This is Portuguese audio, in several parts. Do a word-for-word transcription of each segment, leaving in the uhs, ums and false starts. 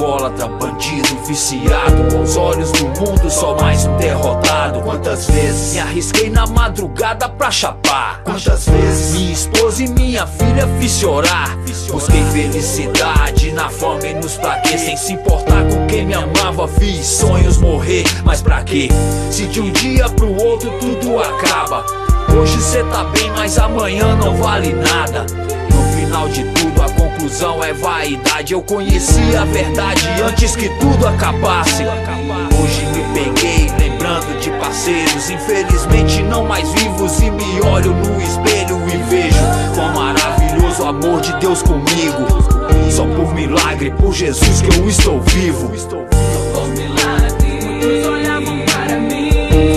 alcoólatra, bandido, viciado, aos olhos do mundo só mais um derrotado. Quantas vezes me arrisquei na madrugada pra chapar? Quantas vezes minha esposa e minha filha fiz chorar? Busquei felicidade na fama e nos plaquês, sem se importar com quem me amava. Fiz sonhos morrer, mas pra quê? Se de um dia pro outro tudo acaba. Hoje cê tá bem, mas amanhã não vale nada. No final de tudo a conclusão é vaidade. Eu conheci a verdade antes que tudo acabasse. Hoje me peguei lembrando de parceiros, infelizmente não mais vivos, e me olho no espelho e vejo quão maravilhoso o amor de Deus comigo. Só por milagre, por Jesus que eu estou vivo. Por milagre, muitos olhavam para mim.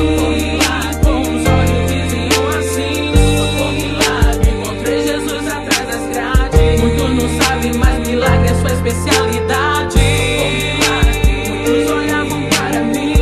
Com os olhos diziam assim: por milagre, encontrei Jesus atrás das grades. Muitos não sabem, mas milagre é sua especialidade. Por milagre, muitos olhavam para mim.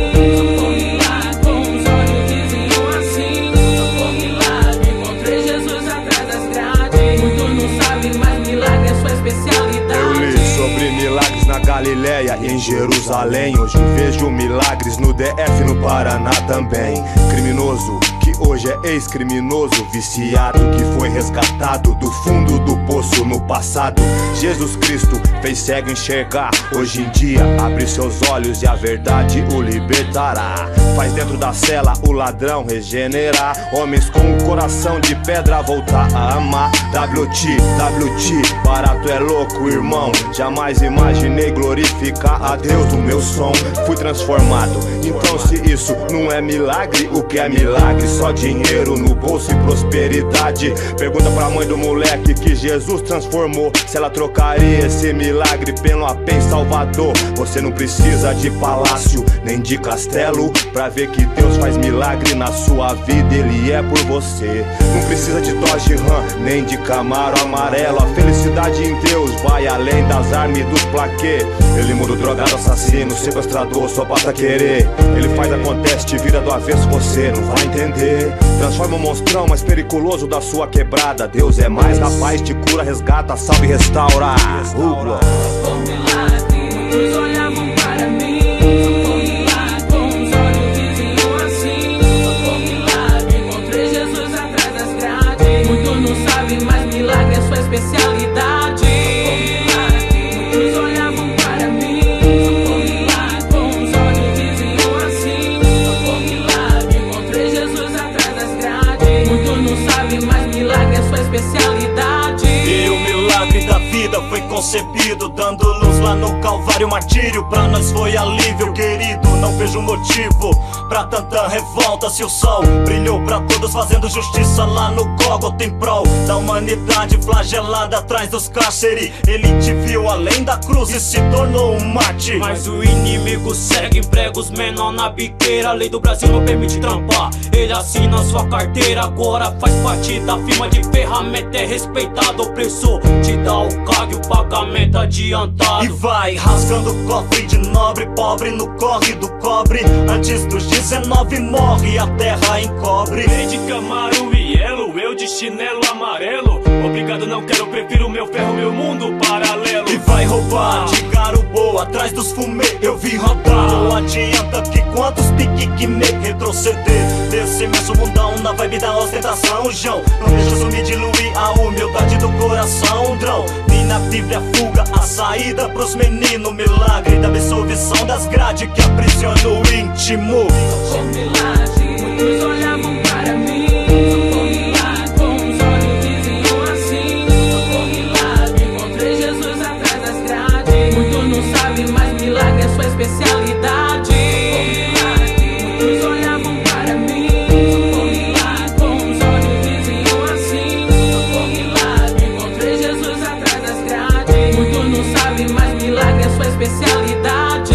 Com os olhos diziam assim: por milagre, encontrei Jesus atrás das grades. Muitos não sabem, mas milagre é sua especialidade. Eu li sobre milagres na Galileia e em Jerusalém. Hoje vejo milagres no D F, no Paraná também. Criminoso que hoje é ex-criminoso, viciado que foi resgatado do fundo do poço no passado. Jesus Cristo fez cego enxergar, hoje em dia abre seus olhos e a verdade o libertará. Faz dentro da cela o ladrão regenerar, homens com o coração de pedra voltar a amar. W T, W T, barato é louco, irmão. Jamais imaginei glorificar a Deus no meu som. Fui transformado, então se isso não é milagre, o que é milagre? Só dinheiro no bolso e prosperidade. Pergunta pra mãe do moleque que Jesus transformou se ela trocaria esse milagre pelo A P em Salvador. Você não precisa de palácio nem de castelo pra ver que Deus faz milagre na sua vida, Ele é por você. Não precisa de Dodge Ram nem de Camaro amarelo. A felicidade em Deus vai além das armas e dos plaquês. Ele muda o drogado, assassino, sequestrador, só basta querer. Ele faz, acontece, te vira do avesso, você não vai entender. Transforma o monstrão mais periculoso da sua quebrada. Deus é mais capaz, te cura, resgata, salva e restaura. uh, Por milagre, muitos olhavam para mim. Por milagre, com os olhos diziam assim: por milagre, encontrei Jesus atrás das grades. Muitos não sabem, mas milagre é sua especialidade. Por milagre, muitos olhavam para mim. Por milagre, com os olhos diziam assim: por milagre, encontrei Jesus atrás das grades. Muitos não sabem, mas milagre é sua especialidade. E o milagre da vida foi concebido, dando luz lá no Calvário, martírio pra nós foi alívio, querido. Não vejo motivo pra tanta revolta, se o sol brilhou pra todos, fazendo justiça lá no Gólgota em prol da humanidade flagelada atrás dos cárceres. Ele te viu além da cruz e se tornou um mártir. Mas o inimigo segue em pregos menor na biqueira. A lei do Brasil não permite trampar, ele assina sua carteira. Agora faz parte da firma de ferramenta, é respeitado. Opressor te dá o cargo e o pagamento adiantado. E vai rasgando o cofre de nobre, pobre no corre do cobre. Antes dos dezenove morre, a terra encobre. Vem de Camaro e Yellow, eu de chinelo amarelo. Obrigado, não quero, prefiro meu ferro, meu mundo paralelo. E vai roubar de garobo atrás dos fumê, eu vi rodar. Não adianta que quantos pique que me retroceder desse imenso mundão na vibe da ostentação, João. Não deixa sumir, diluir a humildade do coração, drão. Vi na Bíblia a fuga, a saída pros meninos, milagre da absolvição das grades que aprisiona o íntimo. Por milagre, muitos olhavam para mim. Por milagre, com os olhos diziam assim: por milagre, encontrei Jesus atrás das grades. Muitos não sabem, mas milagre é sua especialidade. Por milagre, muitos olhavam para mim. Por milagre, com os olhos diziam assim: por milagre, encontrei Jesus atrás das grades. Muitos não sabem, mas milagre é sua especialidade.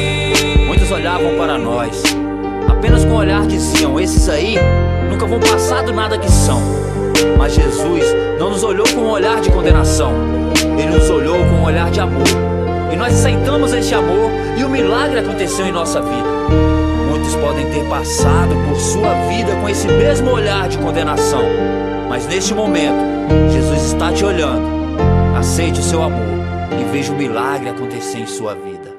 Muitos olhavam para nós, apenas com o olhar diziam: esses aí nunca vão passar do nada que são. Mas Jesus não nos olhou com um olhar de condenação, Ele nos olhou com um olhar de amor. E nós aceitamos este amor e o milagre aconteceu em nossa vida. Muitos podem ter passado por sua vida com esse mesmo olhar de condenação, mas neste momento Jesus está te olhando. Aceite o seu amor. e veja o milagre acontecer em sua vida.